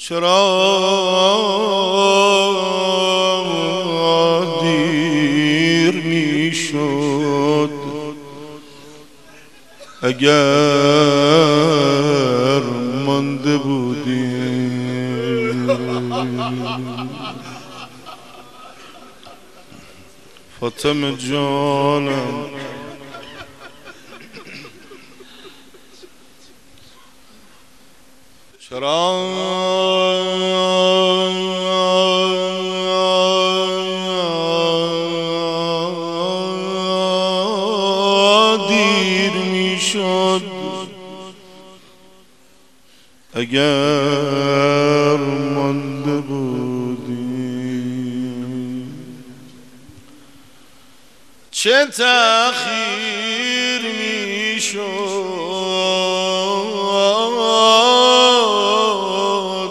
چرا دیر میشد اگر مانده بودی. فاطمه جانم چرا دیر میشد اگر مانده بودی. چه تأخیر میشد.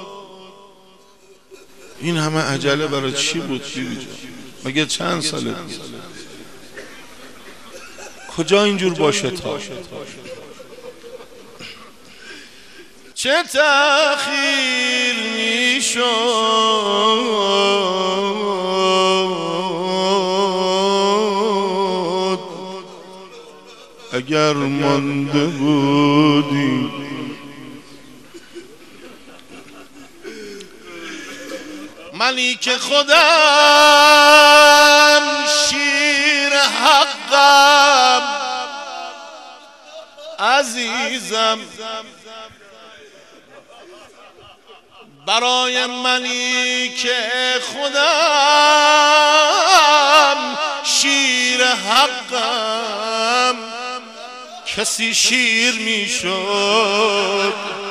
این همه عجله برای چی بود بیبی جان؟ مگه چند ساله بود؟ کجا اینجور باشه تا؟ چه تأخیر میشد اگر مانده بودی. منی که خودم شیر حقم عزیزم، برای منی که خودم شیر حقم کسی شیر میشد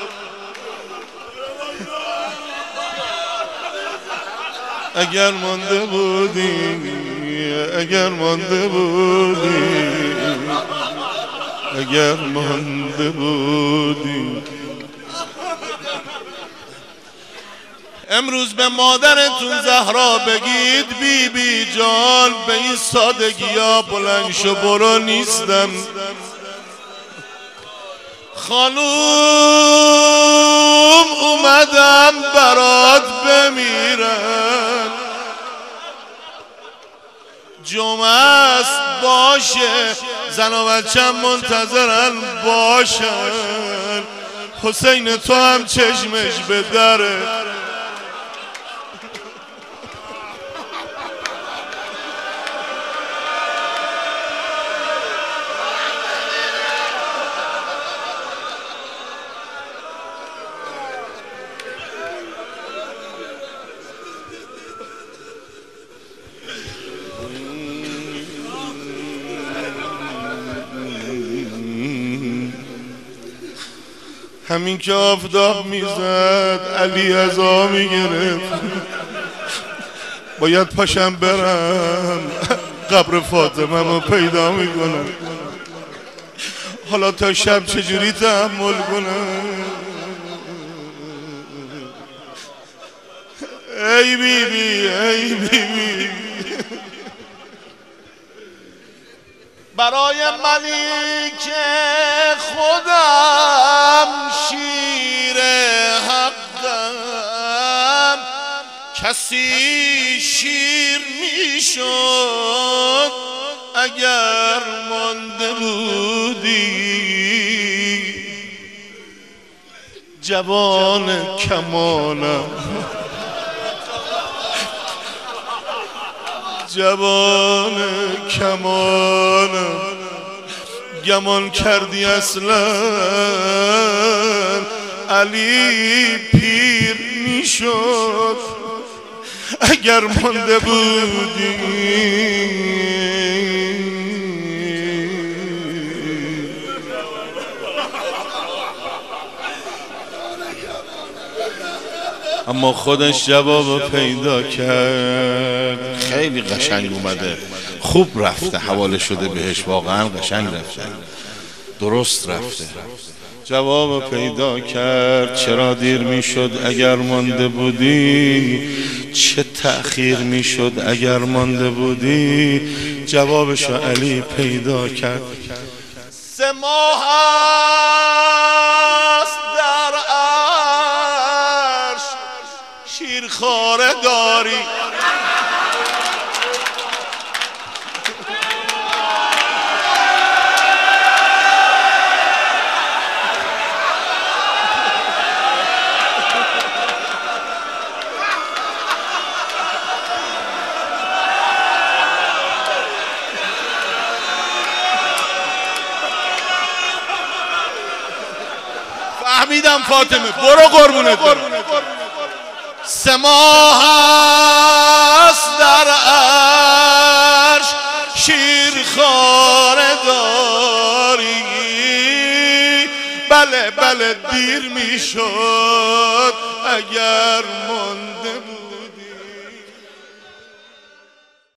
اگر مانده بودی. اگر مانده بودی. اگر مانده بودی. امروز به مادرتون زهرا بگید بی بی جان به این سادگی ها بلند شو برو نیستم. خانوم اومدم برات بمیرم. جمعه است باشه زن و بچم منتظرن باشن. حسین تو هم چشمش به دره. همین که آفتاب میزد علی عزا میگرفت باید پاشم برم قبر فاطمه رو پیدا میکنم. حالا تا شب چجوری تحمل کنم؟ ای بی بی ای بی بی برای منی که خودم شیر حقم کسی شیر میشد اگر مانده بودی. جوان کمانم جوان کمانم گمان کردی اصلا علی پیر میشد اگر مانده بودی. اما خودش جواب پیدا کرد. خیلی قشنگ اومده، خوب رفته، حواله شده بهش، واقعا قشنگ رفته، درست رفته. جواب پیدا کرد. چرا دیر میشد اگر مانده بودی؟ چه تأخیر میشد اگر مانده بودی؟ جوابشو علی پیدا کرد. 3 ماه است در عرش خاره داری. فهمیدم فاطمه، برو قربونت برم. 3 ماه است در عرش شیرخواره داری. بله بله دیر میشد اگر